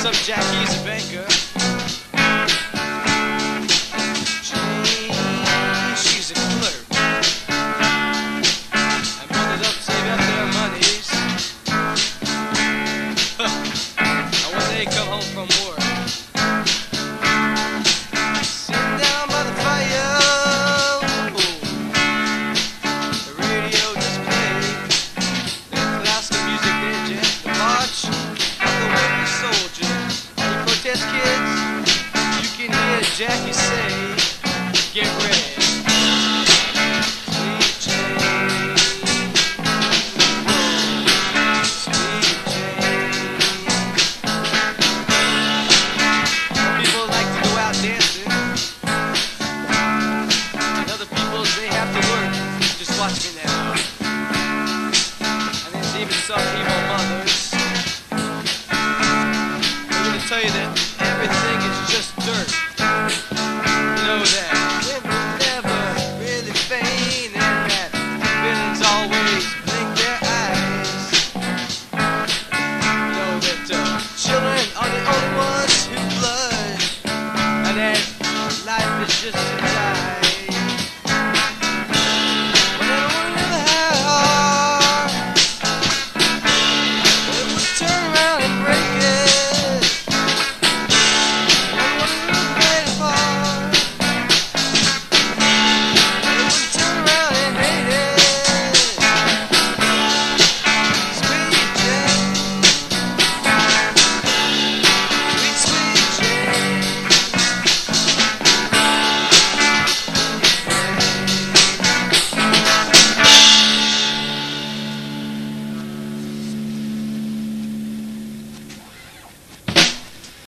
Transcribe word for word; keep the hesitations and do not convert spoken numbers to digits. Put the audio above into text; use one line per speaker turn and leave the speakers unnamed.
up, Jackie's a banker. Jane, she's a clerk. And put it up, save up their monies. And when they come home from work, sit down by the fire. The radio just played their classical music, they jam the march of the wooden soldiers. Any protest kids? You can hear Jackie say, get ready. Sweet Jane, sweet Jane. Some people like to go out dancing, and other people, they have to work. Just watch me now. And there's even some evil mothers. They're gonna tell you that